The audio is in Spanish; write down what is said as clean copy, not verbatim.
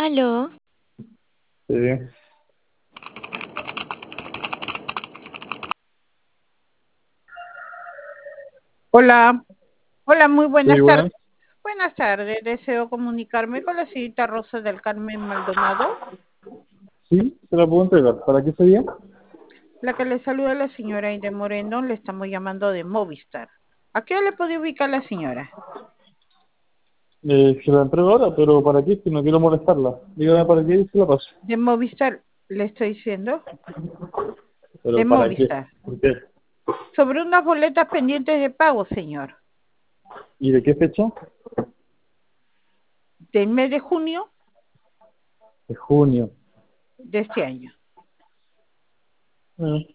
Aló, Sí, hola, hola, muy sí, buenas tardes. buenas. Buenas tardes, deseo comunicarme con la señorita Rosa del Carmen Maldonado, Sí, se la puedo entregar. ¿Para qué sería? la que le saluda la señora Inde Moreno, le estamos llamando de Movistar. ¿A qué hora le puede ubicar la señora? Se la entrego ahora, pero ¿para qué? Si no quiero molestarla. Dígame para qué y se la paso. De Movistar, le estoy diciendo, de ¿Pero para qué? Movistar. ¿Por qué? Sobre unas boletas pendientes de pago, señor, ¿Y de qué fecha? del mes de junio De junio. de este año.